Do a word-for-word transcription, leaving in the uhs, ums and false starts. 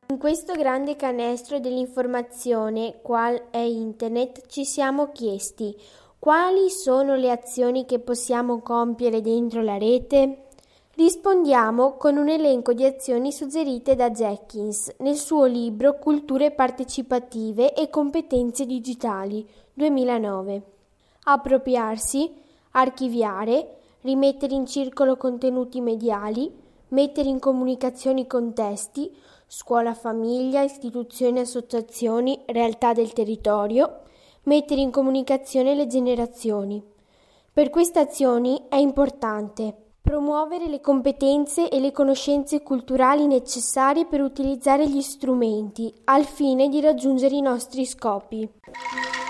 In questo grande canestro dell'informazione, qual è Internet, ci siamo chiesti: quali sono le azioni che possiamo compiere dentro la rete? Rispondiamo con un elenco di azioni suggerite da Jenkins nel suo libro Culture partecipative e competenze digitali duemilanove. Appropriarsi, archiviare, rimettere in circolo contenuti mediali, mettere in comunicazione i contesti, scuola, famiglia, istituzioni, associazioni, realtà del territorio, mettere in comunicazione le generazioni. Per queste azioni è importante promuovere le competenze e le conoscenze culturali necessarie per utilizzare gli strumenti al fine di raggiungere i nostri scopi.